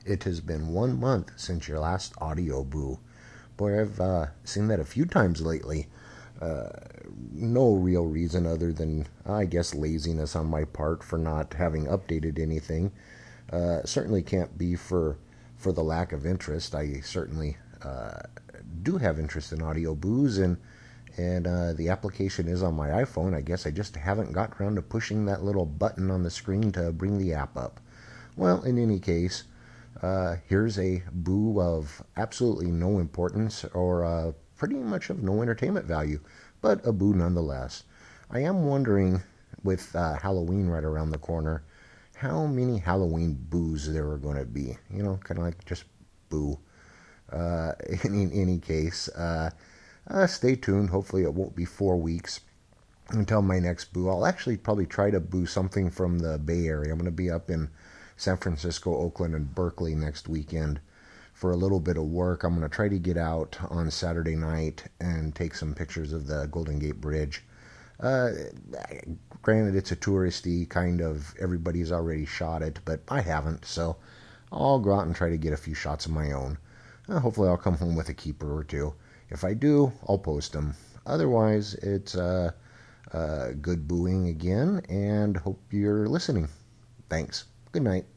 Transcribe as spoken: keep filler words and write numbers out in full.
It has been one month since your last audio boo. Boy, I've uh, seen that a few times lately. Uh, no real reason other than, I guess, laziness on my part for not having updated anything. Uh, certainly can't be for for the lack of interest. I certainly uh, do have interest in audio boos, and and uh, the application is on my iPhone. I guess I just haven't got around to pushing that little button on the screen to bring the app up. Well, in any case, uh, here's a boo of absolutely no importance or uh, pretty much of no entertainment value, but a boo nonetheless. I am wondering, with uh, Halloween right around the corner, how many Halloween boos there are going to be. You know, kind of like just boo. Uh, in, in any case, uh, uh, stay tuned. Hopefully, it won't be four weeks until my next boo. I'll actually probably try to boo something from the Bay Area. I'm going to be up in San Francisco, Oakland, and Berkeley next weekend for a little bit of work. I'm going to try to get out on Saturday night and take some pictures of the Golden Gate Bridge. Uh, granted, it's a touristy kind of, everybody's already shot it, but I haven't, so I'll go out and try to get a few shots of my own. Uh, hopefully I'll come home with a keeper or two. If I do, I'll post them. Otherwise, it's uh, uh, good booing again, and hope you're listening. Thanks. Good night.